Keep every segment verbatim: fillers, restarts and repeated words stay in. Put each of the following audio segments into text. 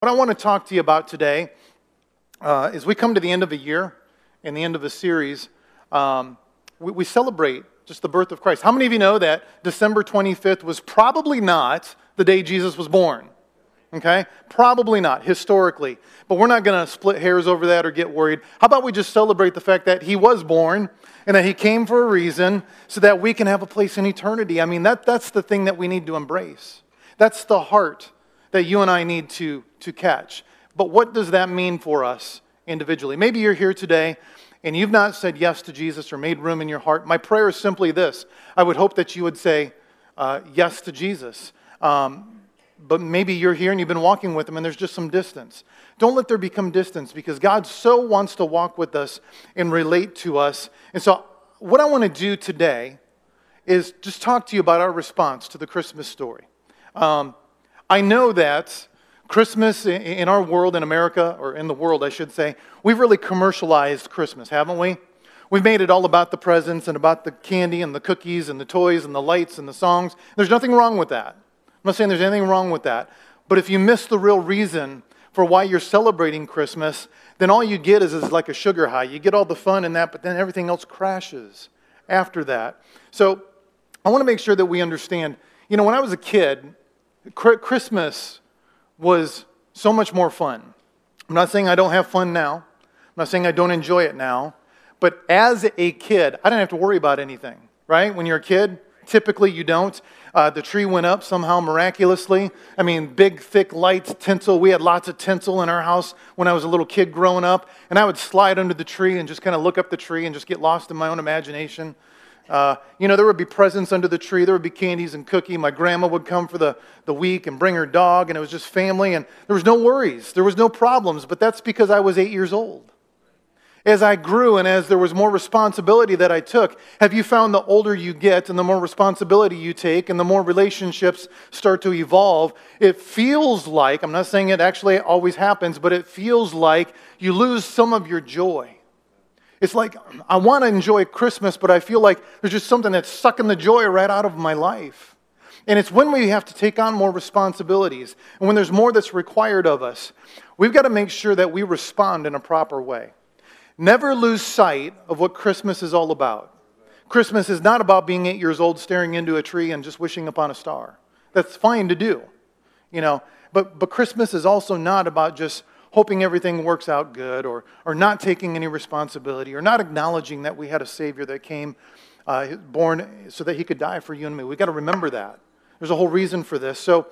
What I want to talk to you about today uh, is we come to the end of a year and the end of a series. Um, we, we celebrate just the birth of Christ. How many of you know that December twenty-fifth was probably not the day Jesus was born? Okay? Probably not, historically. But we're not going to split hairs over that or get worried. How about we just celebrate the fact that he was born and that he came for a reason so that we can have a place in eternity? I mean, that that's the thing that we need to embrace. That's the heart that you and I need to, to catch. But what does that mean for us individually? Maybe you're here today and you've not said yes to Jesus or made room in your heart. My prayer is simply this. I would hope that you would say uh, yes to Jesus. Um, but maybe you're here and you've been walking with him and there's just some distance. Don't let there become distance, because God so wants to walk with us and relate to us. And so what I want to do today is just talk to you about our response to the Christmas story. Um, I know that Christmas in our world, in America, or in the world, I should say, we've really commercialized Christmas, haven't we? We've made it all about the presents and about the candy and the cookies and the toys and the lights and the songs. There's nothing wrong with that. I'm not saying there's anything wrong with that. But if you miss the real reason for why you're celebrating Christmas, then all you get is, is like a sugar high. You get all the fun in that, but then everything else crashes after that. So I want to make sure that we understand, you know, when I was a kid, Christmas was so much more fun. I'm not saying I don't have fun now. I'm not saying I don't enjoy it now. But as a kid, I didn't have to worry about anything, right? When you're a kid, typically you don't. Uh, the tree went up somehow miraculously. I mean, big, thick lights, tinsel. We had lots of tinsel in our house when I was a little kid growing up. And I would slide under the tree and just kind of look up the tree and just get lost in my own imagination. Uh, you know, there would be presents under the tree. There would be candies and cookie. My grandma would come for the, the week and bring her dog, and it was just family, and there was no worries. There was no problems, but that's because I was eight years old. As I grew and as there was more responsibility that I took, have you found the older you get and the more responsibility you take and the more relationships start to evolve, it feels like, I'm not saying it actually always happens, but it feels like you lose some of your joy. It's like, I want to enjoy Christmas, but I feel like there's just something that's sucking the joy right out of my life. And it's when we have to take on more responsibilities, and when there's more that's required of us, we've got to make sure that we respond in a proper way. Never lose sight of what Christmas is all about. Christmas is not about being eight years old, staring into a tree and just wishing upon a star. That's fine to do, you know. But, but Christmas is also not about just hoping everything works out good, or or not taking any responsibility, or not acknowledging that we had a Savior that came uh, born so that he could die for you and me. We've got to remember that. There's a whole reason for this. So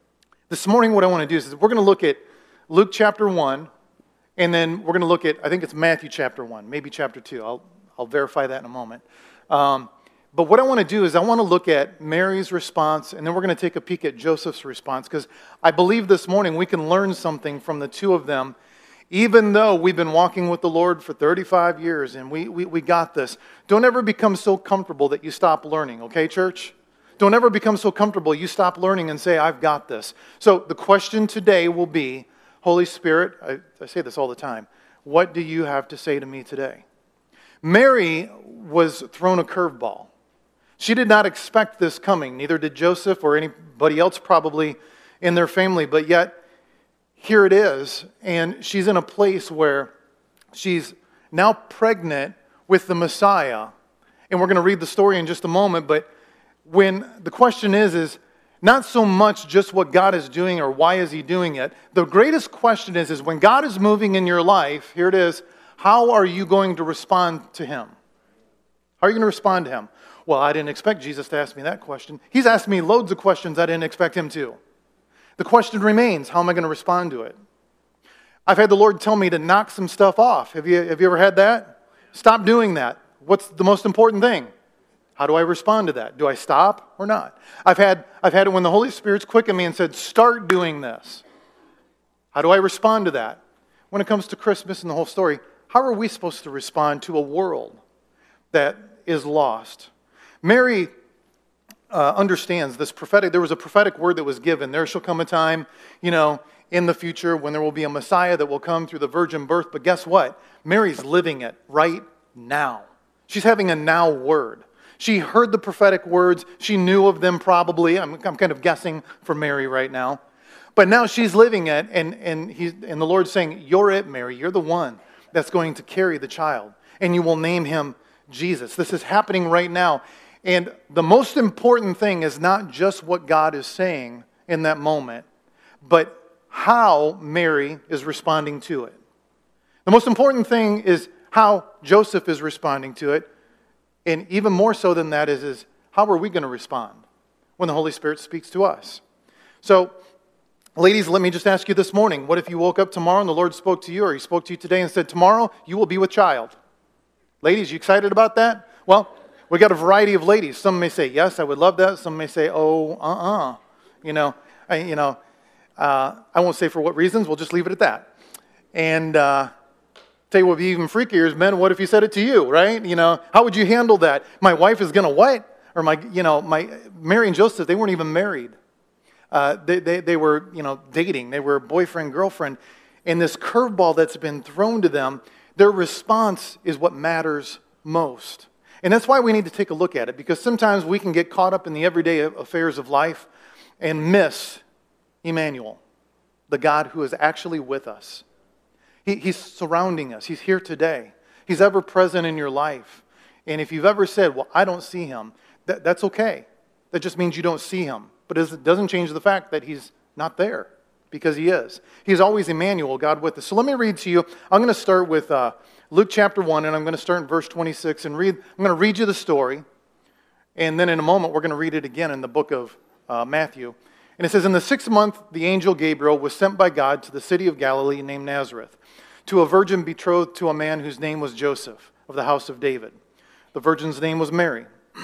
this morning what I want to do is we're going to look at Luke chapter one, and then we're going to look at, I think it's Matthew chapter one, maybe chapter two. I'll, I'll verify that in a moment. Um, But what I want to do is I want to look at Mary's response, and then we're going to take a peek at Joseph's response, because I believe this morning we can learn something from the two of them, even though we've been walking with the Lord for thirty-five years, and we, we, we got this. Don't ever become so comfortable that you stop learning, okay, church? Don't ever become so comfortable you stop learning and say, I've got this. So the question today will be, Holy Spirit, I, I say this all the time, what do you have to say to me today? Mary was thrown a curveball. She did not expect this coming. Neither did Joseph or anybody else probably in their family. But yet, here it is. And she's in a place where she's now pregnant with the Messiah. And we're going to read the story in just a moment. But when the question is, is not so much just what God is doing or why is he doing it. The greatest question is, is when God is moving in your life, here it is, how are you going to respond to him? How are you going to respond to him? Well, I didn't expect Jesus to ask me that question. He's asked me loads of questions I didn't expect him to. The question remains, how am I going to respond to it? I've had the Lord tell me to knock some stuff off. Have you, have you ever had that? Stop doing that. What's the most important thing? How do I respond to that? Do I stop or not? I've had, I've had it when the Holy Spirit's quickened me and said, start doing this. How do I respond to that? When it comes to Christmas and the whole story, how are we supposed to respond to a world that is lost? Mary uh, understands this prophetic, there was a prophetic word that was given. There shall come a time, you know, in the future when there will be a Messiah that will come through the virgin birth. But guess what? Mary's living it right now. She's having a now word. She heard the prophetic words. She knew of them probably. I'm, I'm kind of guessing for Mary right now. But now she's living it, and, and, he's, and the Lord's saying, you're it, Mary. You're the one that's going to carry the child, and you will name him Jesus. This is happening right now. And the most important thing is not just what God is saying in that moment, but how Mary is responding to it. The most important thing is how Joseph is responding to it. And even more so than that is, is how are we going to respond when the Holy Spirit speaks to us? So, ladies, let me just ask you this morning, what if you woke up tomorrow and the Lord spoke to you, or he spoke to you today and said, tomorrow you will be with child? Ladies, you excited about that? Well, we got a variety of ladies. Some may say, yes, I would love that. Some may say, oh, uh-uh. You know, I, you know, uh, I won't say for what reasons. We'll just leave it at that. And uh, tell you what would be even freakier is, men, what if he said it to you, right? You know, how would you handle that? My wife is going to what? Or my, you know, my Mary and Joseph, they weren't even married. Uh, they, they, they were, you know, dating. They were boyfriend, girlfriend. And this curveball that's been thrown to them, their response is what matters most. And that's why we need to take a look at it, because sometimes we can get caught up in the everyday affairs of life and miss Emmanuel, the God who is actually with us. He, he's surrounding us. He's here today. He's ever present in your life. And if you've ever said, well, I don't see him, that, that's okay. That just means you don't see him. But it doesn't change the fact that he's not there, because he is. He's always Emmanuel, God with us. So let me read to you. I'm going to start with uh, Luke chapter one, and I'm going to start in verse twenty-six. And read. I'm going to read you the story. And then in a moment, we're going to read it again in the book of uh, Matthew. And it says, in the sixth month, the angel Gabriel was sent by God to the city of Galilee named Nazareth, to a virgin betrothed to a man whose name was Joseph, of the house of David. The virgin's name was Mary.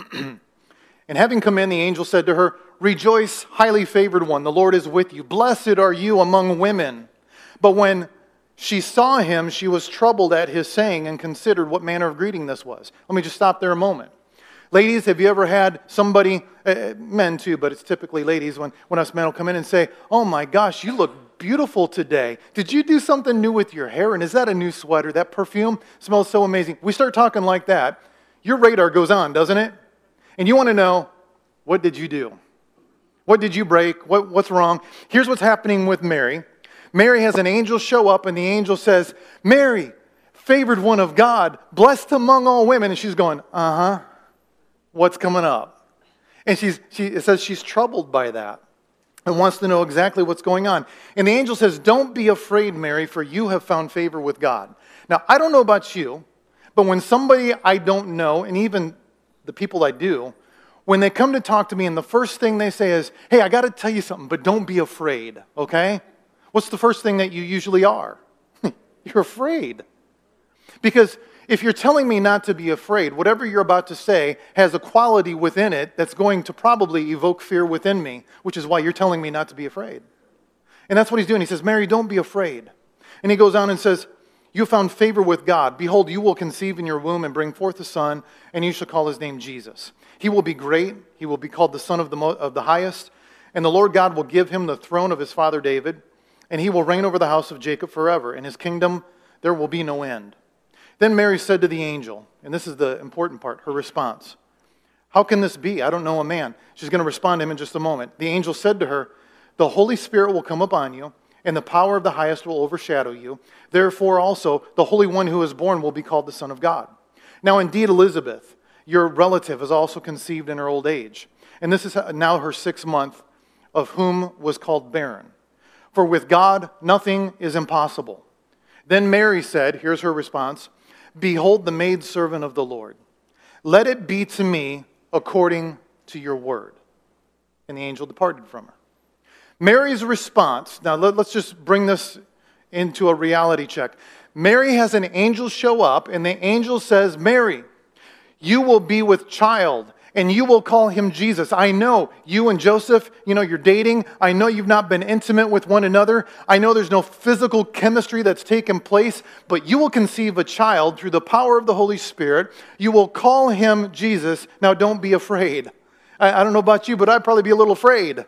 And having come in, the angel said to her, rejoice, highly favored one, the Lord is with you. Blessed are you among women. But when she saw him, she was troubled at his saying and considered what manner of greeting this was. Let me just stop there a moment. Ladies, have you ever had somebody, uh, men too, but it's typically ladies, when, when us men will come in and say, oh my gosh, you look beautiful today. Did you do something new with your hair? And is that a new sweater? That perfume smells so amazing. We start talking like that. Your radar goes on, doesn't it? And you want to know, what did you do? What did you break? What, what's wrong? Here's what's happening with Mary. Mary has an angel show up, and the angel says, Mary, favored one of God, blessed among all women. And she's going, uh-huh, what's coming up? And she's, she, it says she's troubled by that and wants to know exactly what's going on. And the angel says, don't be afraid, Mary, for you have found favor with God. Now, I don't know about you, but when somebody I don't know, and even the people I do, when they come to talk to me and the first thing they say is, hey, I got to tell you something, but don't be afraid, okay? What's the first thing that you usually are? You're afraid. Because if you're telling me not to be afraid, whatever you're about to say has a quality within it that's going to probably evoke fear within me, which is why you're telling me not to be afraid. And that's what he's doing. He says, Mary, don't be afraid. And he goes on and says, you found favor with God. Behold, you will conceive in your womb and bring forth a son, and you shall call his name Jesus. He will be great. He will be called the Son of the, Mo- of the Highest. And the Lord God will give him the throne of his father David, and he will reign over the house of Jacob forever. In his kingdom there will be no end. Then Mary said to the angel, and this is the important part, her response, how can this be? I don't know a man. She's going to respond to him in just a moment. The angel said to her, the Holy Spirit will come upon you, and the power of the Highest will overshadow you. Therefore also, the Holy One who is born will be called the Son of God. Now indeed, Elizabeth, your relative, is also conceived in her old age. And this is now her sixth month, of whom was called barren. For with God, nothing is impossible. Then Mary said, here's her response, behold the maidservant of the Lord. Let it be to me according to your word. And the angel departed from her. Mary's response, now let, let's just bring this into a reality check. Mary has an angel show up, and the angel says, Mary, you will be with child, and you will call him Jesus. I know you and Joseph, you know, you're dating. I know you've not been intimate with one another. I know there's no physical chemistry that's taken place, but you will conceive a child through the power of the Holy Spirit. You will call him Jesus. Now, don't be afraid. I, I don't know about you, but I'd probably be a little afraid.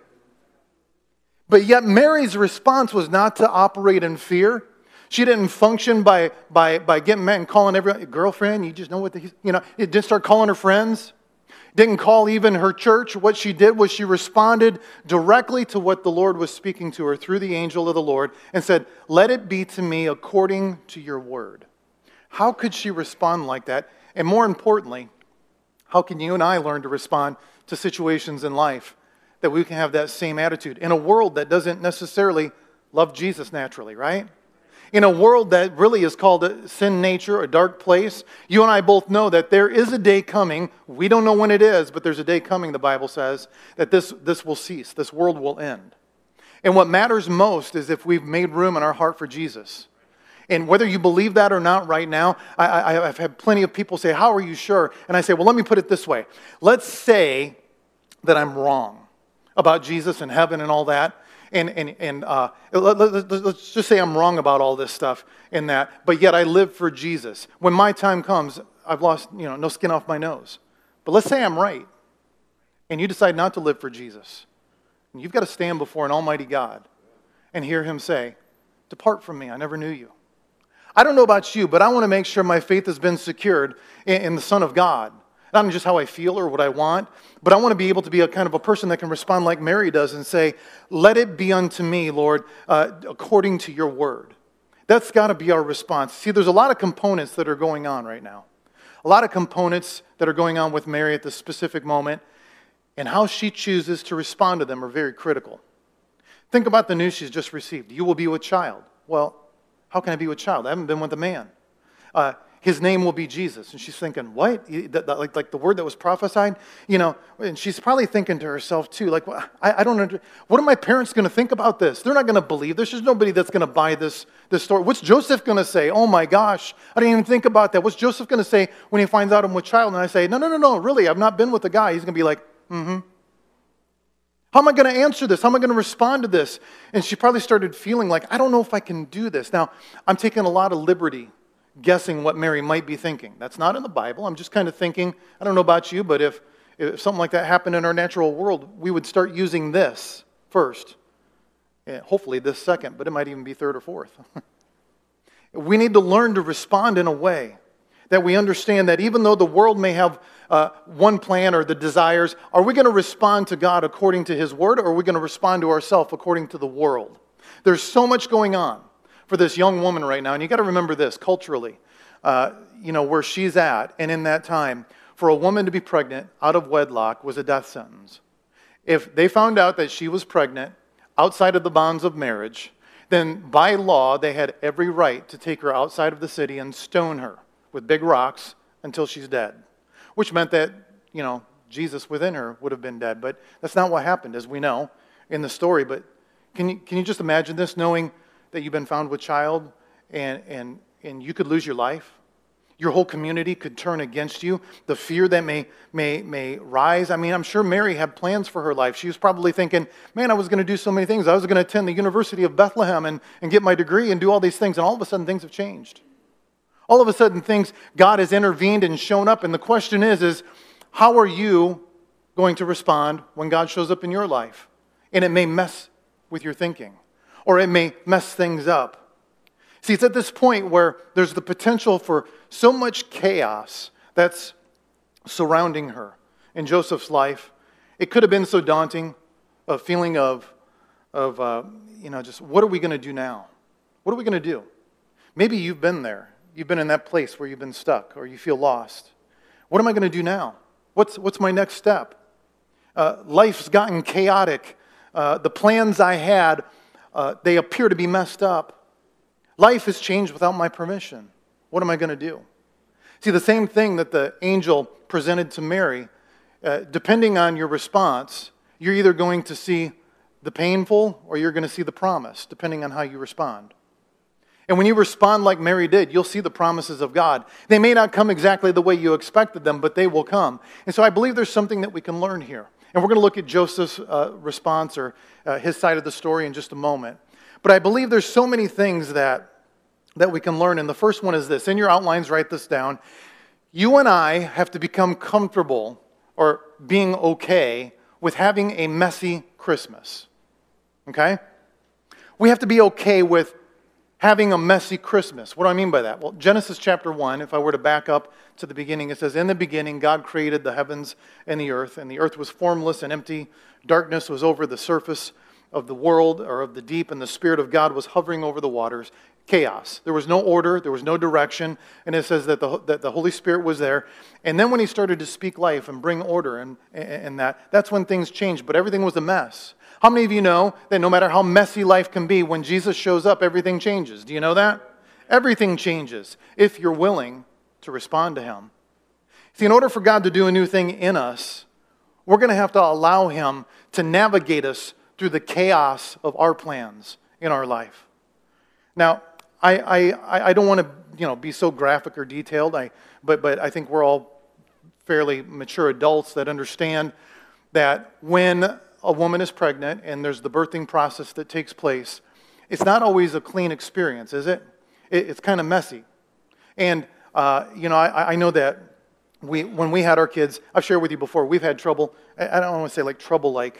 But yet Mary's response was not to operate in fear. She didn't function by by by getting mad and calling everyone, girlfriend, you just know what the, you know, it didn't start calling her friends. Didn't call even her church. What she did was she responded directly to what the Lord was speaking to her through the angel of the Lord and said, "Let it be to me according to your word." How could she respond like that? And more importantly, how can you and I learn to respond to situations in life that we can have that same attitude in a world that doesn't necessarily love Jesus naturally, right? In a world that really is called a sin nature, a dark place, you and I both know that there is a day coming. We don't know when it is, but there's a day coming, the Bible says, that this, this will cease. This world will end. And what matters most is if we've made room in our heart for Jesus. And whether you believe that or not right now, I, I, I've had plenty of people say, "How are you sure?" And I say, well, let me put it this way. Let's say that I'm wrong about Jesus and heaven and all that. And, and, and uh, let, let, let's just say I'm wrong about all this stuff and that, but yet I live for Jesus. When my time comes, I've lost, you know, no skin off my nose. But let's say I'm right, and you decide not to live for Jesus. And you've got to stand before an almighty God and hear him say, "Depart from me, I never knew you." I don't know about you, but I want to make sure my faith has been secured in, in the Son of God. Not just how I feel or what I want, but I want to be able to be a kind of a person that can respond like Mary does and say, "Let it be unto me, Lord, uh, according to your word." That's got to be our response. See, there's a lot of components that are going on right now. A lot of components that are going on with Mary at this specific moment, and how she chooses to respond to them are very critical. Think about the news she's just received. You will be with child. Well, how can I be with child? I haven't been with a man. Uh, His name will be Jesus. And she's thinking, what? That, that, like, like the word that was prophesied? You know, and she's probably thinking to herself too, like, well, I, I don't under, what are my parents going to think about this? They're not going to believe this. There's nobody that's going to buy this, this story. What's Joseph going to say? Oh my gosh, I didn't even think about that. What's Joseph going to say when he finds out I'm with child? And I say, no, no, no, no, really, I've not been with a guy. He's going to be like, mm-hmm. How am I going to answer this? How am I going to respond to this? And she probably started feeling like, I don't know if I can do this. Now, I'm taking a lot of liberty guessing what Mary might be thinking. That's not in the Bible. I'm just kind of thinking, I don't know about you, but if, if something like that happened in our natural world, we would start using this first. Yeah, hopefully this second, but it might even be third or fourth. We need to learn to respond in a way that we understand that even though the world may have uh, one plan or the desires, are we going to respond to God according to his word, or are we going to respond to ourselves according to the world? There's so much going on for this young woman right now, and you got to remember this culturally, uh, you know, where she's at, and in that time, for a woman to be pregnant out of wedlock was a death sentence. If they found out that she was pregnant outside of the bonds of marriage, then by law they had every right to take her outside of the city and stone her with big rocks until she's dead, which meant that, you know, Jesus within her would have been dead. But that's not what happened, as we know in the story. But can you can you just imagine this, knowing that you've been found with child, and, and, and you could lose your life? Your whole community could turn against you. The fear that may, may, may rise. I mean, I'm sure Mary had plans for her life. She was probably thinking, man, I was going to do so many things. I was going to attend the University of Bethlehem and, and get my degree and do all these things. And all of a sudden, things have changed. All of a sudden, things, God has intervened and shown up. And the question is, is how are you going to respond when God shows up in your life? And it may mess with your thinking, or it may mess things up. See, it's at this point where there's the potential for so much chaos that's surrounding her in Joseph's life. It could have been so daunting, a feeling of, of uh, you know, just what are we going to do now? What are we going to do? Maybe you've been there. You've been in that place where you've been stuck or you feel lost. What am I going to do now? What's, what's my next step? Uh, life's gotten chaotic. Uh, the plans I had, uh, they appear to be messed up. Life has changed without my permission. What am I going to do? See, the same thing that the angel presented to Mary, uh, depending on your response, you're either going to see the painful or you're going to see the promise, depending on how you respond. And when you respond like Mary did, you'll see the promises of God. They may not come exactly the way you expected them, but they will come. And so I believe there's something that we can learn here. And we're going to look at Joseph's uh, response, or uh, his side of the story, in just a moment. But I believe there's so many things that, that we can learn. And the first one is this. In your outlines, write this down. You and I have to become comfortable, or being okay, with having a messy Christmas. Okay? We have to be okay with having a messy Christmas. What do I mean by that? Well, Genesis chapter one, if I were to back up to the beginning, it says, "In the beginning, God created the heavens and the earth, and the earth was formless and empty. Darkness was over the surface of the world," or of the deep, "and the Spirit of God was hovering over the waters." Chaos. There was no order. There was no direction. And it says that the, that the Holy Spirit was there. And then when he started to speak life and bring order and, and that, that's when things changed. But everything was a mess. How many of you know that no matter how messy life can be, when Jesus shows up, everything changes? Do you know that? Everything changes if you're willing to respond to him. See, in order for God to do a new thing in us, we're going to have to allow him to navigate us through the chaos of our plans in our life. Now, I, I, I don't want to, you know, be so graphic or detailed, I, but, but I think we're all fairly mature adults that understand that when a woman is pregnant and there's the birthing process that takes place, it's not always a clean experience, is it? it it's kind of messy. And, uh, you know, I, I know that we when we had our kids, I've shared with you before, we've had trouble. I don't want to say like trouble like,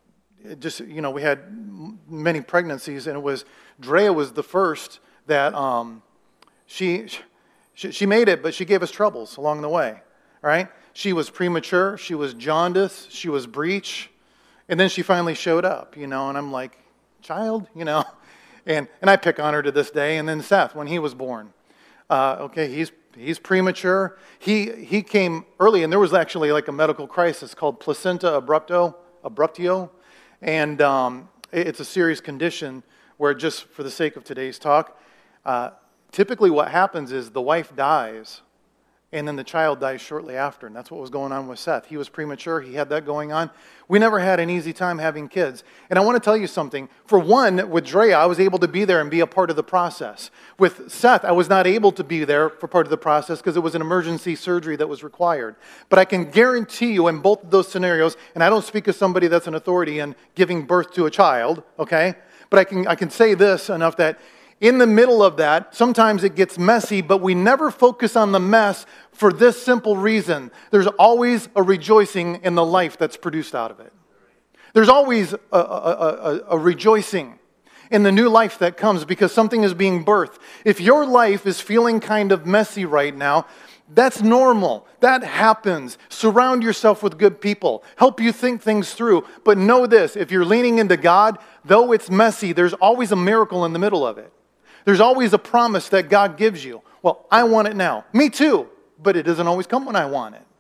just, you know, we had many pregnancies, and it was, Drea was the first that um, she, she she made it, but she gave us troubles along the way, all right? She was premature, she was jaundice, she was breech, and then she finally showed up, you know, and I'm like, child, you know, and and I pick on her to this day. And then Seth, when he was born, uh, okay, he's he's premature. He he came early, and there was actually like a medical crisis called placenta abrupto, abruptio, and um, it's a serious condition where, just for the sake of today's talk, uh, typically what happens is the wife dies, and then the child dies shortly after, and that's what was going on with Seth. He was premature. He had that going on. We never had an easy time having kids. And I want to tell you something. For one, with Drea, I was able to be there and be a part of the process. With Seth, I was not able to be there for part of the process because it was an emergency surgery that was required. But I can guarantee you in both of those scenarios, and I don't speak as somebody that's an authority in giving birth to a child, okay? But I can I can say this enough that in the middle of that, sometimes it gets messy, but we never focus on the mess for this simple reason. There's always a rejoicing in the life that's produced out of it. There's always a, a, a, a rejoicing in the new life that comes because something is being birthed. If your life is feeling kind of messy right now, that's normal. That happens. Surround yourself with good people. Help you think things through. But know this, if you're leaning into God, though it's messy, there's always a miracle in the middle of it. There's always a promise that God gives you. Well, I want it now. Me too. But it doesn't always come when I want it.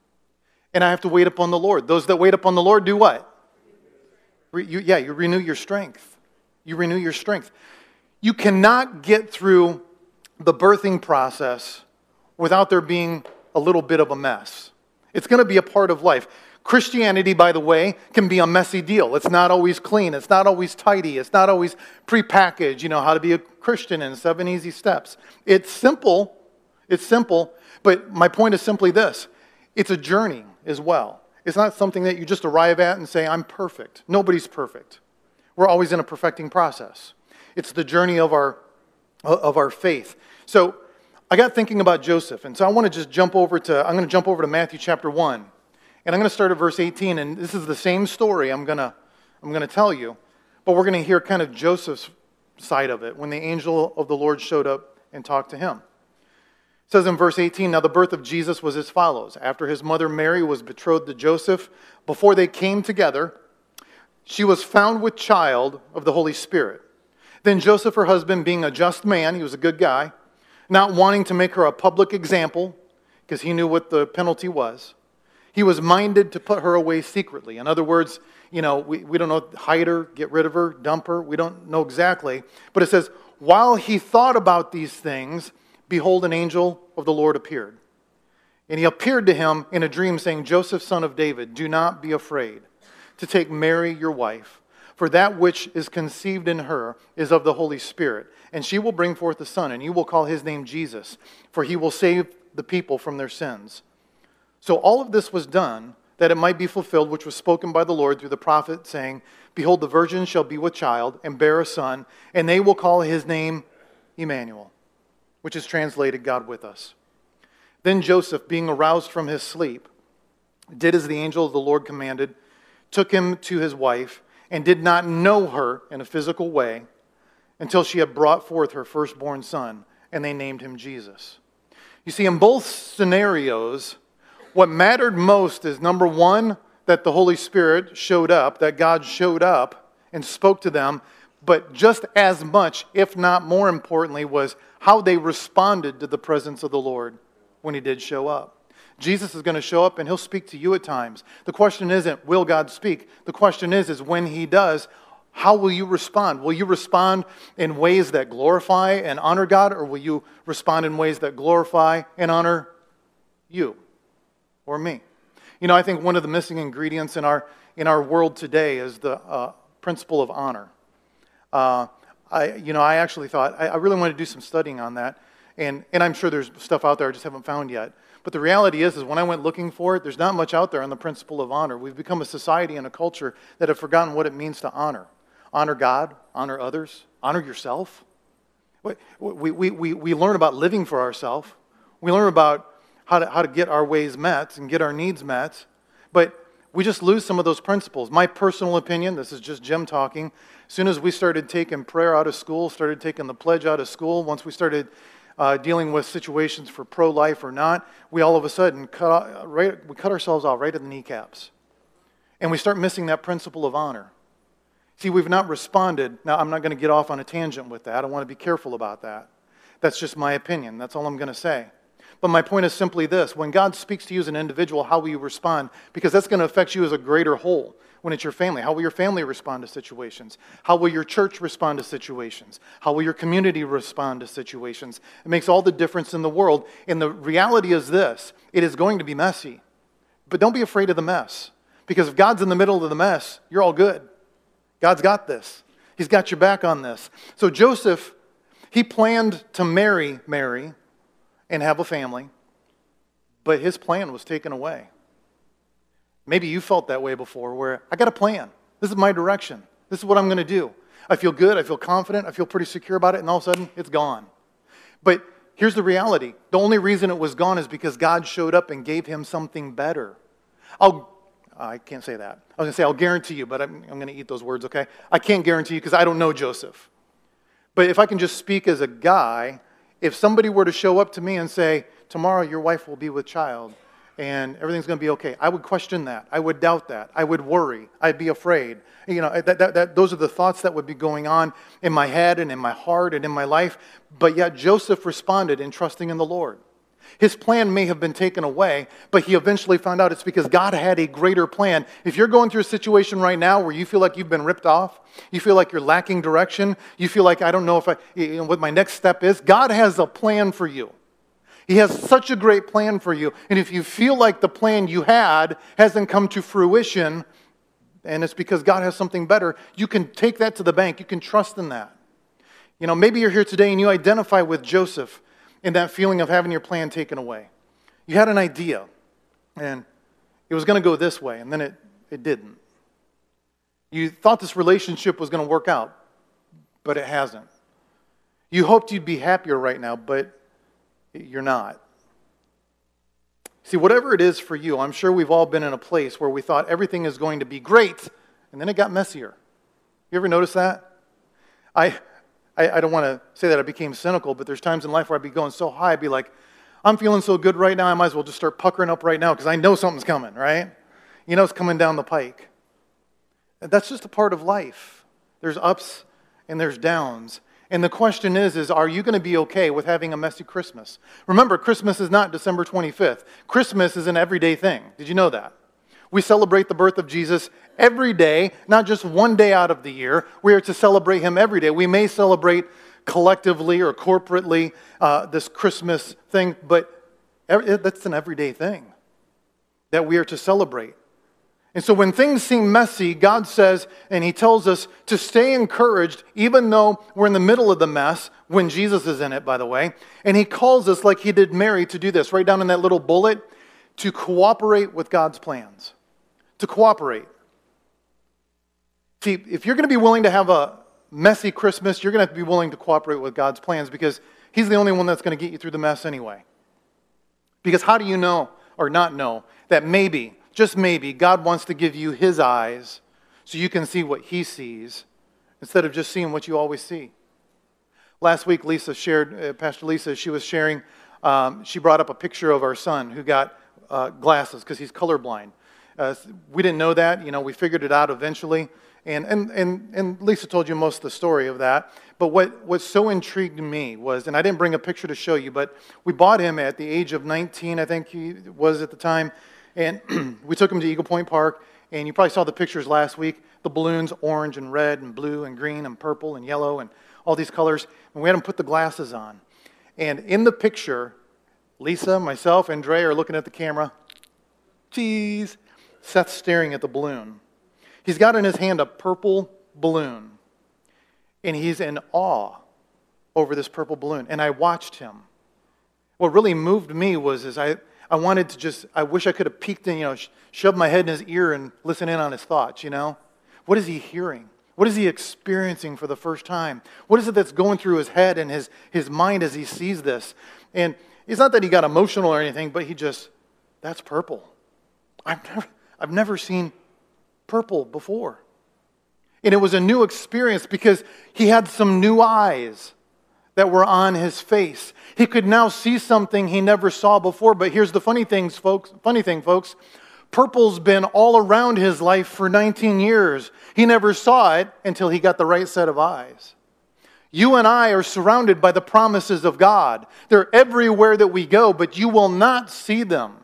And I have to wait upon the Lord. Those that wait upon the Lord do what? Re- you, yeah, you renew your strength. You renew your strength. You cannot get through the birthing process without there being a little bit of a mess. It's going to be a part of life. Christianity, by the way, can be a messy deal. It's not always clean. It's not always tidy. It's not always prepackaged, you know, how to be a Christian in seven easy steps. It's simple. It's simple. But my point is simply this. It's a journey as well. It's not something that you just arrive at and say, I'm perfect. Nobody's perfect. We're always in a perfecting process. It's the journey of our, of our faith. So I got thinking about Joseph, and so I want to just jump over to, I'm going to jump over to Matthew chapter one. And I'm going to start at verse eighteen, and this is the same story I'm going to I'm going to tell you, but we're going to hear kind of Joseph's side of it when the angel of the Lord showed up and talked to him. It says in verse eighteen, now the birth of Jesus was as follows. After his mother Mary was betrothed to Joseph, before they came together, she was found with child of the Holy Spirit. Then Joseph, her husband, being a just man, he was a good guy, not wanting to make her a public example, because he knew what the penalty was, he was minded to put her away secretly. In other words, you know, we, we don't know, hide her, get rid of her, dump her. We don't know exactly. But it says, while he thought about these things, behold, an angel of the Lord appeared. And he appeared to him in a dream saying, Joseph, son of David, do not be afraid to take Mary, your wife, for that which is conceived in her is of the Holy Spirit. And she will bring forth a son, and you will call his name Jesus, for he will save the people from their sins. So all of this was done that it might be fulfilled, which was spoken by the Lord through the prophet, saying, behold, the virgin shall be with child and bear a son, and they will call his name Emmanuel, which is translated God with us. Then Joseph, being aroused from his sleep, did as the angel of the Lord commanded, took him to his wife, and did not know her in a physical way, until she had brought forth her firstborn son, and they named him Jesus. You see, in both scenarios, what mattered most is, number one, that the Holy Spirit showed up, that God showed up and spoke to them, but just as much, if not more importantly, was how they responded to the presence of the Lord when he did show up. Jesus is going to show up and he'll speak to you at times. The question isn't, will God speak? The question is, is when he does, how will you respond? Will you respond in ways that glorify and honor God, or will you respond in ways that glorify and honor you or me? You know, I think one of the missing ingredients in our in our world today is the uh, principle of honor. Uh, I, you know, I actually thought, I, I really want to do some studying on that, and and I'm sure there's stuff out there I just haven't found yet. But the reality is, is when I went looking for it, there's not much out there on the principle of honor. We've become a society and a culture that have forgotten what it means to honor. Honor God, honor others, honor yourself. We, we, we, we learn about living for ourselves. We learn about how to, how to get our ways met and get our needs met. But we just lose some of those principles. My personal opinion, this is just Jim talking, as soon as we started taking prayer out of school, started taking the pledge out of school, once we started uh, dealing with situations for pro-life or not, we all of a sudden cut, right, we cut ourselves off right at the kneecaps. And we start missing that principle of honor. See, we've not responded. Now, I'm not going to get off on a tangent with that. I want to be careful about that. That's just my opinion. That's all I'm going to say. But my point is simply this. When God speaks to you as an individual, how will you respond? Because that's going to affect you as a greater whole when it's your family. How will your family respond to situations? How will your church respond to situations? How will your community respond to situations? It makes all the difference in the world. And the reality is this. It is going to be messy. But don't be afraid of the mess. Because if God's in the middle of the mess, you're all good. God's got this. He's got your back on this. So Joseph, he planned to marry Mary and have a family, but his plan was taken away. Maybe you felt that way before, where I got a plan. This is my direction. This is what I'm going to do. I feel good. I feel confident. I feel pretty secure about it, and all of a sudden, it's gone. But here's the reality. The only reason it was gone is because God showed up and gave him something better. I'll I can't say that. I was going to say, I'll guarantee you, but I'm, I'm going to eat those words, okay? I can't guarantee you because I don't know Joseph. But if I can just speak as a guy, if somebody were to show up to me and say, tomorrow your wife will be with child and everything's going to be okay, I would question that. I would doubt that. I would worry. I'd be afraid. You know, that, that, that, those are the thoughts that would be going on in my head and in my heart and in my life. But yet Joseph responded in trusting in the Lord. His plan may have been taken away, but he eventually found out it's because God had a greater plan. If you're going through a situation right now where you feel like you've been ripped off, you feel like you're lacking direction, you feel like I don't know if I, you know, what my next step is, God has a plan for you. He has such a great plan for you. And if you feel like the plan you had hasn't come to fruition, and it's because God has something better, you can take that to the bank. You can trust in that. You know, maybe you're here today and you identify with Joseph in that feeling of having your plan taken away. You had an idea, and it was going to go this way, and then it, it didn't. You thought this relationship was going to work out, but it hasn't. You hoped you'd be happier right now, but you're not. See, whatever it is for you, I'm sure we've all been in a place where we thought everything is going to be great, and then it got messier. You ever notice that? I... I, I don't want to say that I became cynical, but there's times in life where I'd be going so high, I'd be like, I'm feeling so good right now, I might as well just start puckering up right now because I know something's coming, right? You know it's coming down the pike. And that's just a part of life. There's ups and there's downs. And the question is, is are you going to be okay with having a messy Christmas? Remember, Christmas is not December twenty-fifth. Christmas is an everyday thing. Did you know that? We celebrate the birth of Jesus every day, not just one day out of the year. We are to celebrate him every day. We may celebrate collectively or corporately uh, this Christmas thing, but every, that's an everyday thing that we are to celebrate. And so when things seem messy, God says, and he tells us to stay encouraged, even though we're in the middle of the mess, when Jesus is in it, by the way. And he calls us, like he did Mary, to do this. Right down in that little bullet, to cooperate with God's plans. To cooperate. See, if you're going to be willing to have a messy Christmas, you're going to have to be willing to cooperate with God's plans because he's the only one that's going to get you through the mess anyway. Because how do you know or not know that maybe, just maybe, God wants to give you his eyes so you can see what he sees instead of just seeing what you always see? last week Lisa shared, uh, Pastor Lisa, she was sharing, um, she brought up a picture of our son who got uh, glasses because he's colorblind. Uh, we didn't know that, you know, we figured it out eventually. And, and, and, and Lisa told you most of the story of that. But what, what so intrigued me was, and I didn't bring a picture to show you, but we bought him at the age of nineteen, I think he was at the time. And we took him to Eagle Point Park. And you probably saw the pictures last week. The balloons, orange and red and blue and green and purple and yellow and all these colors. And we had him put the glasses on. And in the picture, Lisa, myself, and Dre are looking at the camera. Cheese. Seth's staring at the balloon. He's got in his hand a purple balloon. And he's in awe over this purple balloon. And I watched him. What really moved me was is I, I wanted to just, I wish I could have peeked in, you know, sh- shoved my head in his ear and listen in on his thoughts, you know? What is he hearing? What is he experiencing for the first time? What is it that's going through his head and his, his mind as he sees this? And it's not that he got emotional or anything, but he just, that's purple. I've never, I've never seen purple before. And it was a new experience because he had some new eyes that were on his face. He could now see something he never saw before. But here's the funny things, folks. Funny thing, folks. Purple's been all around his life for nineteen years. He never saw it until he got the right set of eyes. You and I are surrounded by the promises of God. They're everywhere that we go, but you will not see them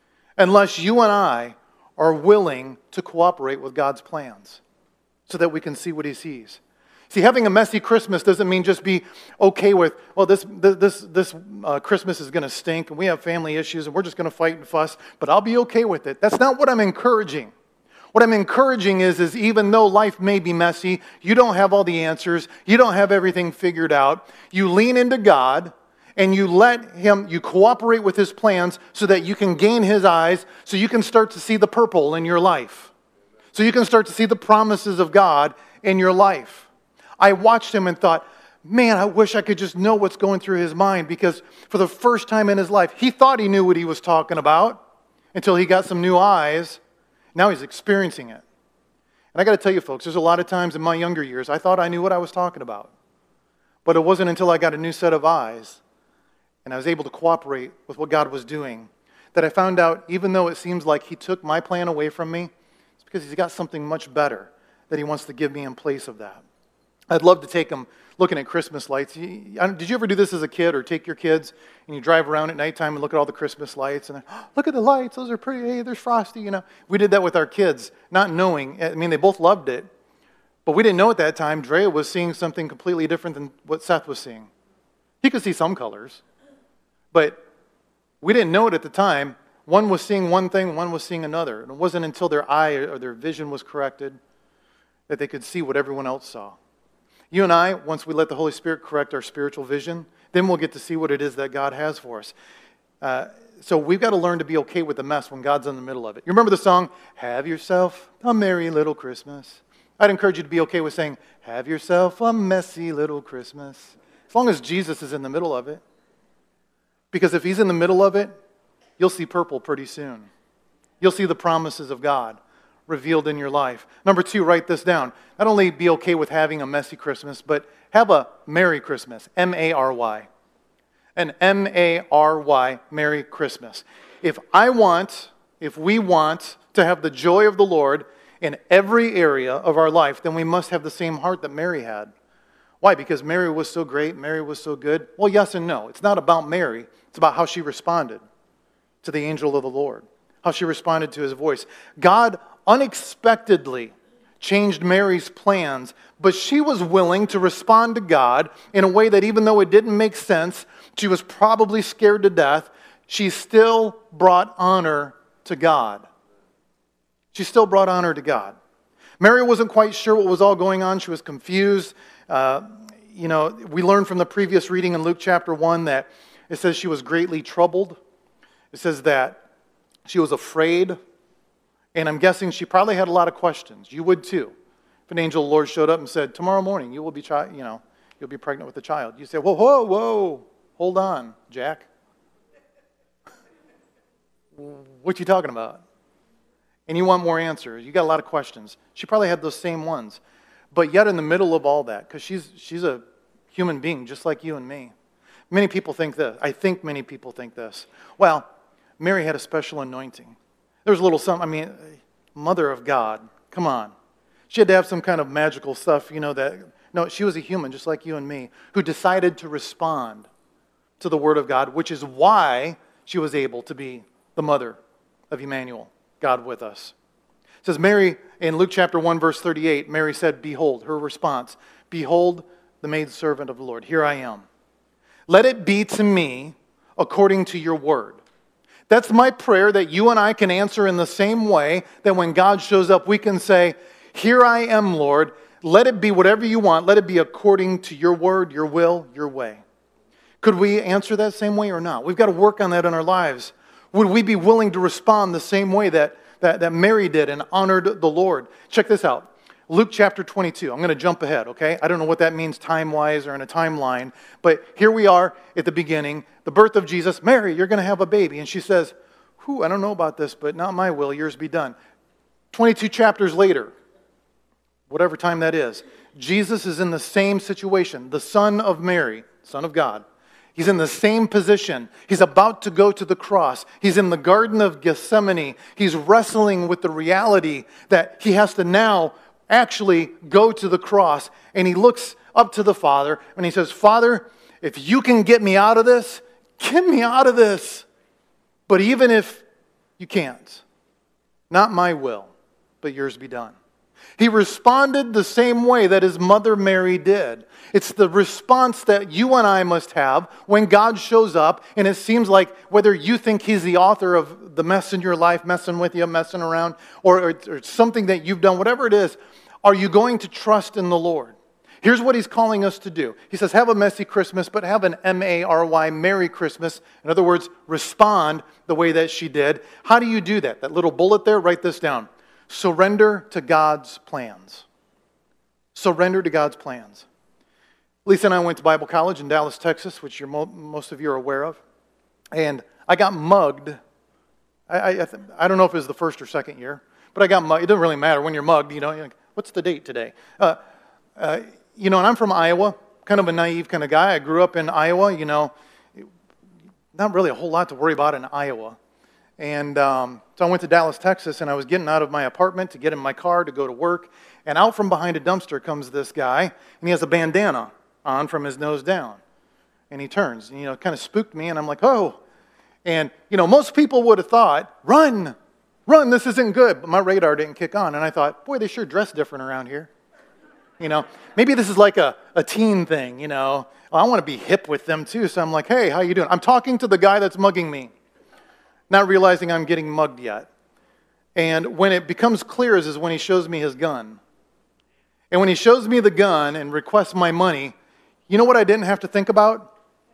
unless you and I are willing to cooperate with God's plans so that we can see what he sees. See, having a messy Christmas doesn't mean just be okay with, well, this this this uh, Christmas is going to stink, and we have family issues, and we're just going to fight and fuss, but I'll be okay with it. That's not what I'm encouraging. What I'm encouraging is, is even though life may be messy, you don't have all the answers, you don't have everything figured out, you lean into God, and you let him, you cooperate with his plans so that you can gain his eyes, so you can start to see the purple in your life. So you can start to see the promises of God in your life. I watched him and thought, man, I wish I could just know what's going through his mind, because for the first time in his life, he thought he knew what he was talking about until he got some new eyes. Now he's experiencing it. And I got to tell you, folks, there's a lot of times in my younger years, I thought I knew what I was talking about. But it wasn't until I got a new set of eyes and I was able to cooperate with what God was doing that I found out, even though it seems like he took my plan away from me, it's because he's got something much better that he wants to give me in place of that. I'd love to take them looking at Christmas lights. Did you ever do this as a kid, or take your kids and you drive around at nighttime and look at all the Christmas lights and oh, look at the lights, those are pretty, hey, there's Frosty, you know. We did that with our kids, not knowing. I mean, they both loved it, but we didn't know at that time Drea was seeing something completely different than what Seth was seeing. He could see some colors, but we didn't know it at the time. One was seeing one thing, one was seeing another. And it wasn't until their eye or their vision was corrected that they could see what everyone else saw. You and I, once we let the Holy Spirit correct our spiritual vision, then we'll get to see what it is that God has for us. Uh, so we've got to learn to be okay with the mess when God's in the middle of it. You remember the song, Have Yourself a Merry Little Christmas? I'd encourage you to be okay with saying, Have yourself a messy little Christmas. As long as Jesus is in the middle of it. Because if he's in the middle of it, you'll see purple pretty soon. You'll see the promises of God revealed in your life. Number two, write this down. Not only be okay with having a messy Christmas, but have a Merry Christmas, M A R Y. An M A R Y, Merry Christmas. If I want, if we want to have the joy of the Lord in every area of our life, then we must have the same heart that Mary had. Why? Because Mary was so great, Mary was so good? Well, yes and no. It's not about Mary. It's about how she responded to the angel of the Lord, how she responded to his voice. God unexpectedly changed Mary's plans, but she was willing to respond to God in a way that, even though it didn't make sense, she was probably scared to death, she still brought honor to God. She still brought honor to God. Mary wasn't quite sure what was all going on. She was confused. Uh, you know, we learned from the previous reading in Luke chapter one that it says she was greatly troubled. It says that she was afraid. And I'm guessing she probably had a lot of questions. You would too. If an angel of the Lord showed up and said, tomorrow morning you will be, chi- you know, you'll be pregnant with a child. You say, whoa, whoa, whoa, hold on, Jack. What you talking about? And you want more answers. You got a lot of questions. She probably had those same ones. But yet in the middle of all that, because she's she's a human being, just like you and me. Many people think this. I think many people think this. Well, Mary had a special anointing. There was a little something, I mean, Mother of God, come on. She had to have some kind of magical stuff, you know, that, no, she was a human, just like you and me, who decided to respond to the Word of God, which is why she was able to be the mother of Emmanuel, God with us. It says, Mary, in Luke chapter one, verse thirty-eight, Mary said, behold, her response, behold, the maidservant of the Lord, here I am. Let it be to me according to your word. That's my prayer, that you and I can answer in the same way, that when God shows up, we can say, here I am, Lord. Let it be whatever you want. Let it be according to your word, your will, your way. Could we answer that same way or not? We've got to work on that in our lives. Would we be willing to respond the same way that, that, that Mary did and honored the Lord? Check this out. Luke chapter twenty-two. I'm going to jump ahead, okay? I don't know what that means time-wise or in a timeline, but here we are at the beginning, the birth of Jesus. Mary, you're going to have a baby. And she says, whew, I don't know about this, but not my will, yours be done. twenty-two chapters later, whatever time that is, Jesus is in the same situation, the Son of Mary, Son of God. He's in the same position. He's about to go to the cross. He's in the Garden of Gethsemane. He's wrestling with the reality that he has to now actually go to the cross. And he looks up to the Father and he says, Father, if you can get me out of this, get me out of this. But even if you can't, not my will, but yours be done. He responded the same way that his mother Mary did. It's the response that you and I must have when God shows up, and it seems like whether you think he's the author of the mess in your life, messing with you, messing around, or, or, or something that you've done, whatever it is, are you going to trust in the Lord? Here's what he's calling us to do. He says, have a messy Christmas, but have an M A R Y, Merry Christmas. In other words, respond the way that she did. How do you do that? That little bullet there, write this down. Surrender to God's plans. Surrender to God's plans. Lisa and I went to Bible college in Dallas, Texas, which you're mo- most of you are aware of. And I got mugged. I, I, I, th- I don't know if it was the first or second year, but I got mugged. It doesn't really matter when you're mugged. You know, you're like, what's the date today? Uh, uh, you know, and I'm from Iowa, kind of a naive kind of guy. I grew up in Iowa, you know, not really a whole lot to worry about in Iowa. And um, so I went to Dallas, Texas, and I was getting out of my apartment to get in my car to go to work. And out from behind a dumpster comes this guy, and he has a bandana on from his nose down. And he turns, and, you know, it kind of spooked me, and I'm like, oh. And, you know, most people would have thought, run, run, this isn't good. But my radar didn't kick on, and I thought, boy, they sure dress different around here. You know, maybe this is like a, a teen thing, you know. I want to be hip with them, too. So I'm like, hey, how you doing? I'm talking to the guy that's mugging me, not realizing I'm getting mugged yet. And when it becomes clear is, is when he shows me his gun. And when he shows me the gun and requests my money, you know what I didn't have to think about?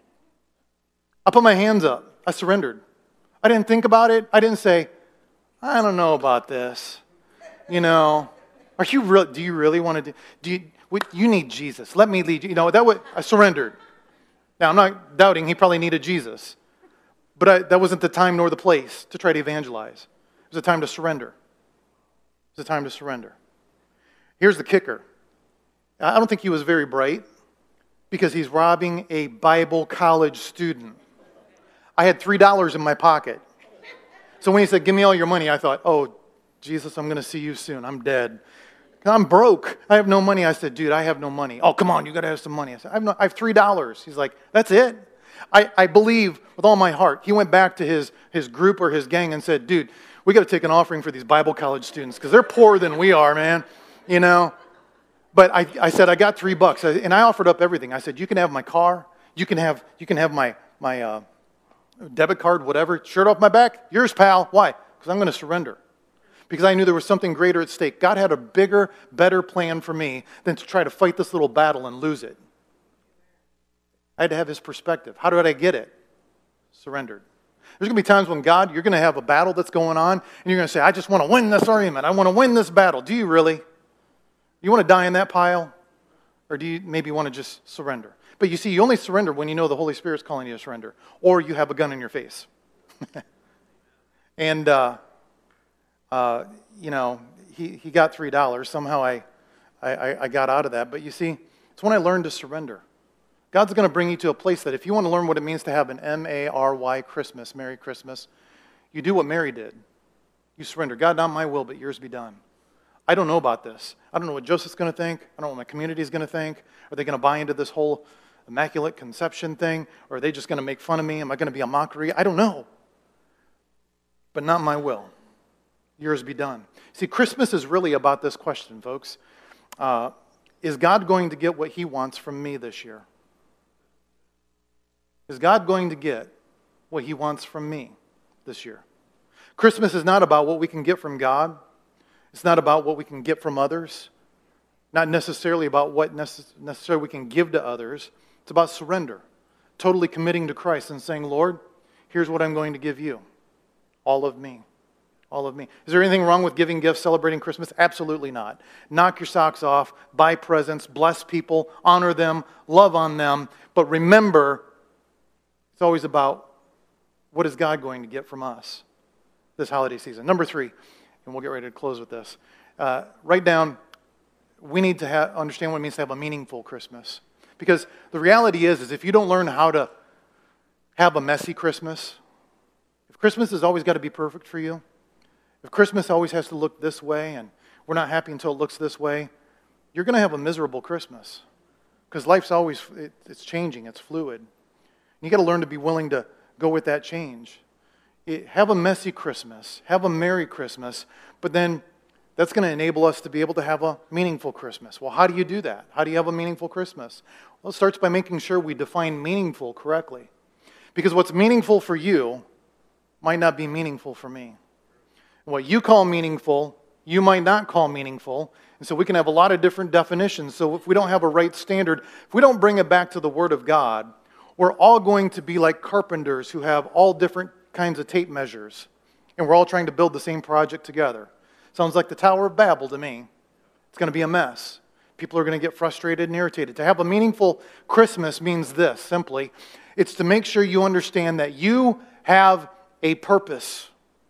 I put my hands up. I surrendered. I didn't think about it. I didn't say, I don't know about this. You know, are you real? Do you really want to do? Do you? You need Jesus. Let me lead you. You know that. Was, I surrendered. Now I'm not doubting he probably needed Jesus. But I, that wasn't the time nor the place to try to evangelize. It was a time to surrender. It was a time to surrender. Here's the kicker. I don't think he was very bright because he's robbing a Bible college student. I had three dollars in my pocket. So when he said, give me all your money, I thought, oh, Jesus, I'm going to see you soon. I'm dead. I'm broke. I have no money. I said, dude, I have no money. Oh, come on, you got to have some money. I said, I have, no, I have three dollars. He's like, that's it? I, I believe with all my heart. He went back to his, his group or his gang and said, dude, we got to take an offering for these Bible college students because they're poorer than we are, man. You know? But I, I said, I got three bucks. And I offered up everything. I said, you can have my car. You can have you can have my, my uh, debit card, whatever. Shirt off my back. Yours, pal. Why? Because I'm going to surrender. Because I knew there was something greater at stake. God had a bigger, better plan for me than to try to fight this little battle and lose it. I had to have his perspective. How did I get it? Surrendered. There's going to be times when God, you're going to have a battle that's going on, and you're going to say, I just want to win this argument. I want to win this battle. Do you really? You want to die in that pile? Or do you maybe want to just surrender? But you see, you only surrender when you know the Holy Spirit's calling you to surrender, or you have a gun in your face. and, uh, uh, you know, he, he got three dollars. Somehow I, I, I got out of that. But you see, it's when I learned to surrender. God's going to bring you to a place that if you want to learn what it means to have an M A R Y Christmas, Merry Christmas, you do what Mary did. You surrender. God, not my will, but yours be done. I don't know about this. I don't know what Joseph's going to think. I don't know what my community is going to think. Are they going to buy into this whole immaculate conception thing? Or are they just going to make fun of me? Am I going to be a mockery? I don't know. But not my will. Yours be done. See, Christmas is really about this question, folks. Uh, is God going to get what he wants from me this year? Is God going to get what he wants from me this year? Christmas is not about what we can get from God. It's not about what we can get from others. Not necessarily about what necess- necessarily we can give to others. It's about surrender. Totally committing to Christ and saying, Lord, here's what I'm going to give you. All of me. All of me. Is there anything wrong with giving gifts, celebrating Christmas? Absolutely not. Knock your socks off, buy presents, bless people, honor them, love on them. But remember, it's always about what is God going to get from us this holiday season. Number three, and we'll get ready to close with this. Uh, write down, we need to ha- understand what it means to have a meaningful Christmas. Because the reality is, is if you don't learn how to have a messy Christmas, if Christmas has always got to be perfect for you, if Christmas always has to look this way and we're not happy until it looks this way, you're going to have a miserable Christmas. Because life's always, it, it's changing, it's fluid. You got to learn to be willing to go with that change. It, have a messy Christmas. Have a Merry Christmas. But then that's going to enable us to be able to have a meaningful Christmas. Well, how do you do that? How do you have a meaningful Christmas? Well, it starts by making sure we define meaningful correctly. Because what's meaningful for you might not be meaningful for me. What you call meaningful, you might not call meaningful. And so we can have a lot of different definitions. So if we don't have a right standard, if we don't bring it back to the Word of God, we're all going to be like carpenters who have all different kinds of tape measures. And we're all trying to build the same project together. Sounds like the Tower of Babel to me. It's going to be a mess. People are going to get frustrated and irritated. To have a meaningful Christmas means this, simply. It's to make sure you understand that you have a purpose.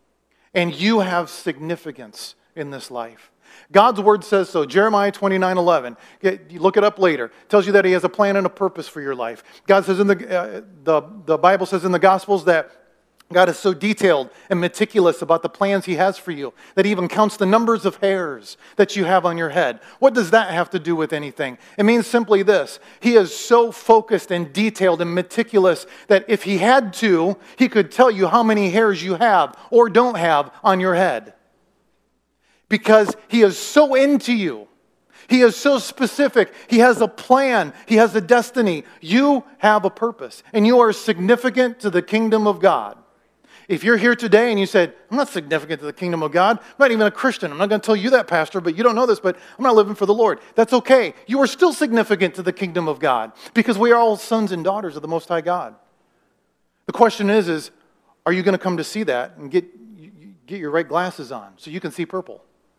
And you have significance in this life. God's Word says so. Jeremiah twenty-nine eleven. You look it up later. It tells you that he has a plan and a purpose for your life. God says in the, uh, the, the Bible says in the Gospels that God is so detailed and meticulous about the plans he has for you that he even counts the numbers of hairs that you have on your head. What does that have to do with anything? It means simply this. He is so focused and detailed and meticulous that if he had to, he could tell you how many hairs you have or don't have on your head. Because he is so into you. He is so specific. He has a plan. He has a destiny. You have a purpose. And you are significant to the kingdom of God. If you're here today and you said, I'm not significant to the kingdom of God, I'm not even a Christian. I'm not going to tell you that, Pastor, but you don't know this, but I'm not living for the Lord. That's okay. You are still significant to the kingdom of God because we are all sons and daughters of the Most High God. The question is, is are you going to come to see that and get, get your right glasses on so you can see purple?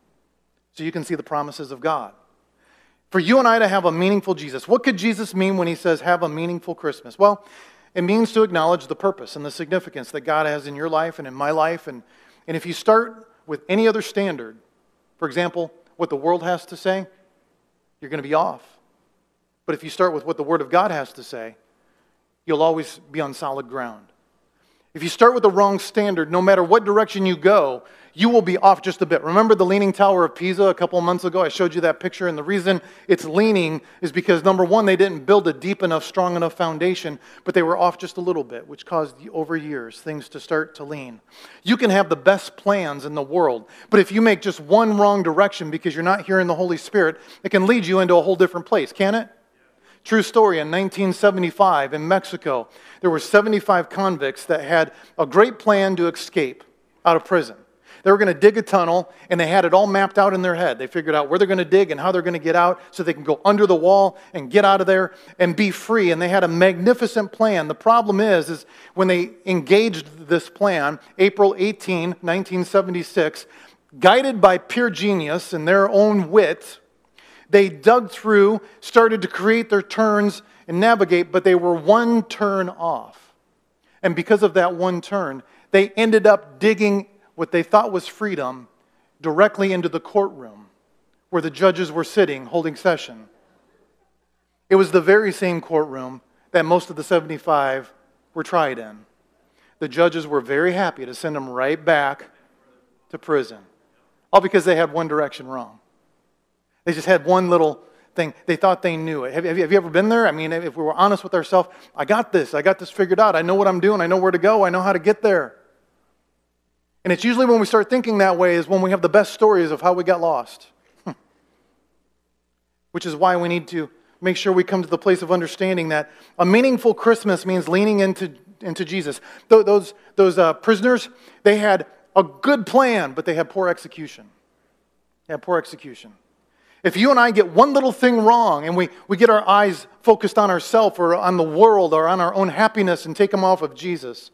So you can see the promises of God. For you and I to have a meaningful Jesus. What could Jesus mean when he says have a meaningful Christmas? Well, it means to acknowledge the purpose and the significance that God has in your life and in my life. And, and if you start with any other standard, for example, what the world has to say, you're going to be off. But if you start with what the Word of God has to say, you'll always be on solid ground. If you start with the wrong standard, no matter what direction you go, you will be off just a bit. Remember the Leaning Tower of Pisa a couple of months ago? I showed you that picture, and the reason it's leaning is because, number one, they didn't build a deep enough, strong enough foundation, but they were off just a little bit, which caused, over years, things to start to lean. You can have the best plans in the world, but if you make just one wrong direction because you're not hearing the Holy Spirit, it can lead you into a whole different place, can it? True story, in nineteen seventy-five in Mexico, there were seventy-five convicts that had a great plan to escape out of prison. They were going to dig a tunnel, and they had it all mapped out in their head. They figured out where they're going to dig and how they're going to get out so they can go under the wall and get out of there and be free. And they had a magnificent plan. The problem is, is when they engaged this plan, April eighteenth, nineteen seventy-six, guided by pure genius and their own wit, they dug through, started to create their turns and navigate, but they were one turn off. And because of that one turn, they ended up digging what they thought was freedom directly into the courtroom where the judges were sitting, holding session. It was the very same courtroom that most of the seventy-five were tried in. The judges were very happy to send them right back to prison. All because they had one direction wrong. They just had one little thing. They thought they knew it. Have you, have you ever been there? I mean, if we were honest with ourselves, I got this. I got this figured out. I know what I'm doing. I know where to go. I know how to get there. And it's usually when we start thinking that way is when we have the best stories of how we got lost. Which is why we need to make sure we come to the place of understanding that a meaningful Christmas means leaning into, into Jesus. Those, those uh, prisoners, they had a good plan, but they had poor execution. They had poor execution. If you and I get one little thing wrong and we, we get our eyes focused on ourselves or on the world or on our own happiness and take them off of Jesus,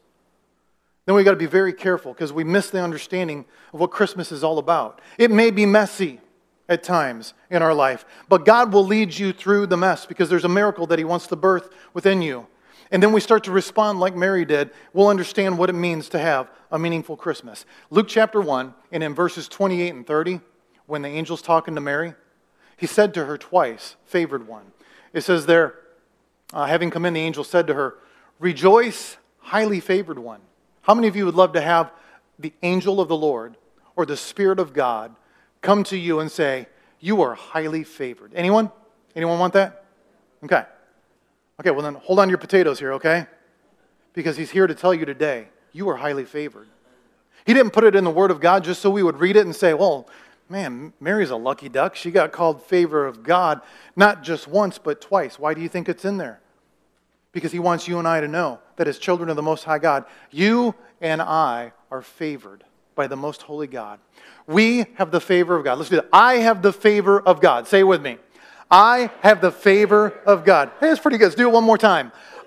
then we've got to be very careful because we miss the understanding of what Christmas is all about. It may be messy at times in our life, but God will lead you through the mess because there's a miracle that He wants to birth within you. And then we start to respond like Mary did. We'll understand what it means to have a meaningful Christmas. Luke chapter one, and in verses twenty-eight and thirty, when the angel's talking to Mary, He said to her twice, favored one. It says there, uh, having come in, the angel said to her, "Rejoice, highly favored one." How many of you would love to have the angel of the Lord or the Spirit of God come to you and say, "You are highly favored"? Anyone? Anyone want that? Okay. Okay, well then hold on to your potatoes here, okay? Because He's here to tell you today, you are highly favored. He didn't put it in the Word of God just so we would read it and say, well, man, Mary's a lucky duck. She got called favor of God, not just once, but twice. Why do you think it's in there? Because He wants you and I to know that as children of the Most High God, you and I are favored by the Most Holy God. We have the favor of God. Let's do that. I have the favor of God. Say it with me. I have the favor of God. Hey, that's pretty good. Let's do it one more time.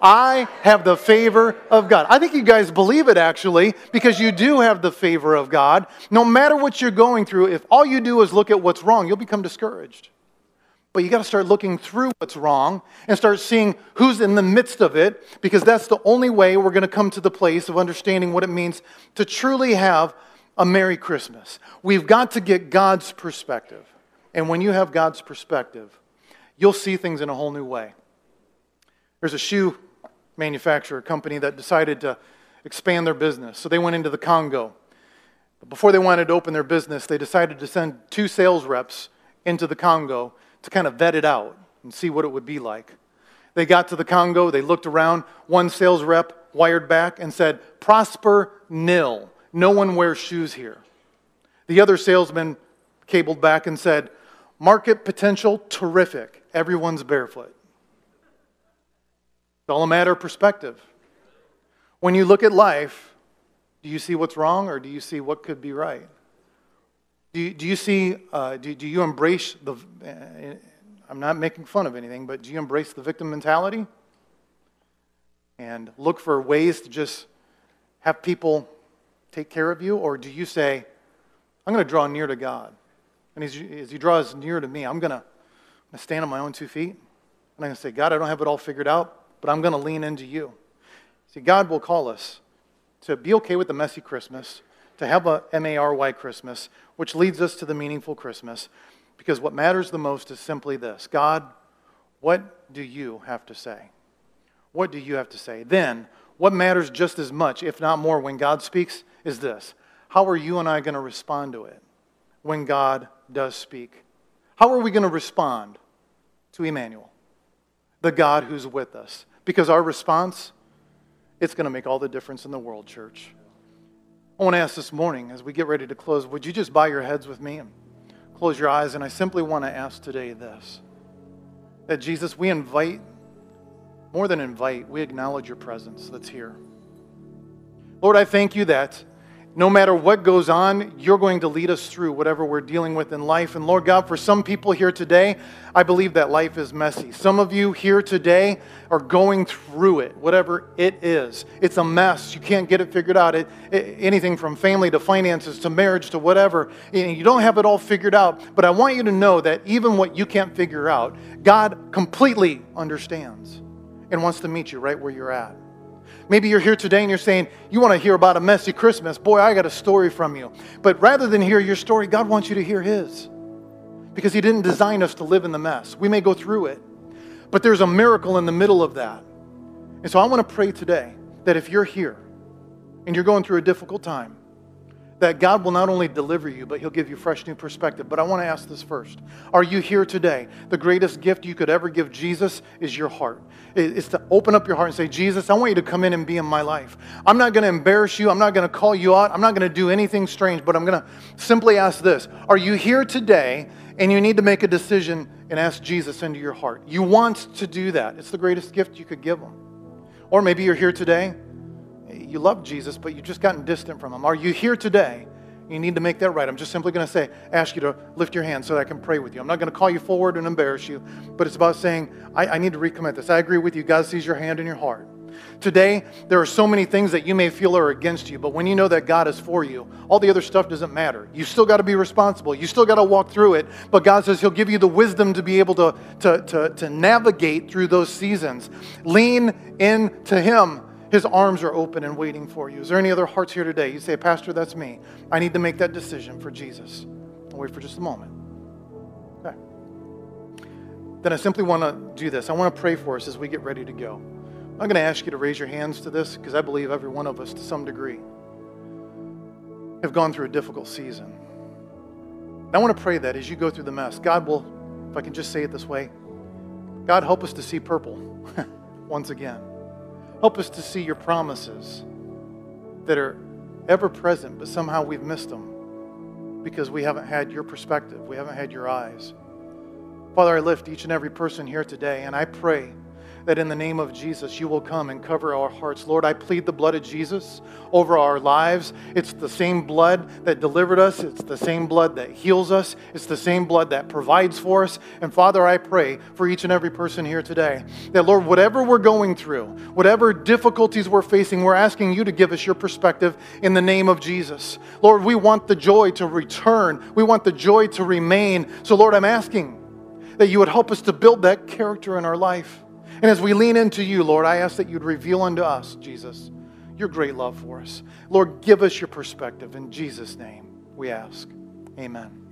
I have the favor of God. I think you guys believe it actually, because you do have the favor of God. No matter what you're going through, if all you do is look at what's wrong, you'll become discouraged. But you got to start looking through what's wrong and start seeing who's in the midst of it, because that's the only way we're going to come to the place of understanding what it means to truly have a Merry Christmas. We've got to get God's perspective. And when you have God's perspective, you'll see things in a whole new way. There's a shoe manufacturer company that decided to expand their business. So they went into the Congo. But before they wanted to open their business, they decided to send two sales reps into the Congo to kind of vet it out and see what it would be like. They got to the Congo, they looked around, one sales rep wired back and said, "Prosper nil. No one wears shoes here." The other salesman cabled back and said, "Market potential terrific. Everyone's barefoot." It's all a matter of perspective. When you look at life, do you see what's wrong or do you see what could be right? Do you, do you see, uh, do, do you embrace the, uh, I'm not making fun of anything, but do you embrace the victim mentality? And look for ways to just have people take care of you? Or do you say, I'm going to draw near to God? And as, you, as He draws near to me, I'm going to stand on my own two feet. And I'm going to say, God, I don't have it all figured out, but I'm going to lean into you. See, God will call us to be okay with the messy Christmas, to have a M A R Y Christmas, which leads us to the meaningful Christmas. Because what matters the most is simply this: God, what do you have to say? What do you have to say? Then, what matters just as much, if not more, when God speaks is this: how are you and I going to respond to it when God does speak? How are we going to respond to Emmanuel, the God who's with us? Because our response, it's going to make all the difference in the world, church. I want to ask this morning, as we get ready to close, would you just bow your heads with me and close your eyes? And I simply want to ask today this: that Jesus, we invite, more than invite, we acknowledge your presence that's here. Lord, I thank you that no matter what goes on, you're going to lead us through whatever we're dealing with in life. And Lord God, for some people here today, I believe that life is messy. Some of you here today are going through it, whatever it is. It's a mess. You can't get it figured out. It, it, anything from family to finances to marriage to whatever. You don't have it all figured out. But I want you to know that even what you can't figure out, God completely understands and wants to meet you right where you're at. Maybe you're here today and you're saying, you want to hear about a messy Christmas. Boy, I got a story from you. But rather than hear your story, God wants you to hear His. Because He didn't design us to live in the mess. We may go through it. But there's a miracle in the middle of that. And so I want to pray today that if you're here and you're going through a difficult time, that God will not only deliver you, but He'll give you fresh new perspective. But I want to ask this first. Are you here today? The greatest gift you could ever give Jesus is your heart. It's to open up your heart and say, Jesus, I want you to come in and be in my life. I'm not going to embarrass you. I'm not going to call you out. I'm not going to do anything strange, but I'm going to simply ask this. Are you here today and you need to make a decision and ask Jesus into your heart? You want to do that. It's the greatest gift you could give Him. Or maybe you're here today. You love Jesus, but you've just gotten distant from Him. Are you here today? You need to make that right. I'm just simply going to say, ask you to lift your hand so that I can pray with you. I'm not going to call you forward and embarrass you, but it's about saying, I, I need to recommit this. I agree with you. God sees your hand and your heart. Today, there are so many things that you may feel are against you, but when you know that God is for you, all the other stuff doesn't matter. You still got to be responsible. You still got to walk through it, but God says He'll give you the wisdom to be able to, to, to, to navigate through those seasons. Lean into Him. His arms are open and waiting for you. Is there any other hearts here today? You say, Pastor, that's me. I need to make that decision for Jesus. I'll wait for just a moment. Okay. Then I simply want to do this. I want to pray for us as we get ready to go. I'm going to ask you to raise your hands to this because I believe every one of us to some degree have gone through a difficult season. And I want to pray that as you go through the mess, God will, if I can just say it this way, God, help us to see purple once again. Help us to see your promises that are ever present, but somehow we've missed them because we haven't had your perspective. We haven't had your eyes. Father, I lift each and every person here today, and I pray that in the name of Jesus, you will come and cover our hearts. Lord, I plead the blood of Jesus over our lives. It's the same blood that delivered us. It's the same blood that heals us. It's the same blood that provides for us. And Father, I pray for each and every person here today that, Lord, whatever we're going through, whatever difficulties we're facing, we're asking you to give us your perspective in the name of Jesus. Lord, we want the joy to return. We want the joy to remain. So, Lord, I'm asking that you would help us to build that character in our life. And as we lean into you, Lord, I ask that you'd reveal unto us, Jesus, your great love for us. Lord, give us your perspective. In Jesus' name we ask. Amen.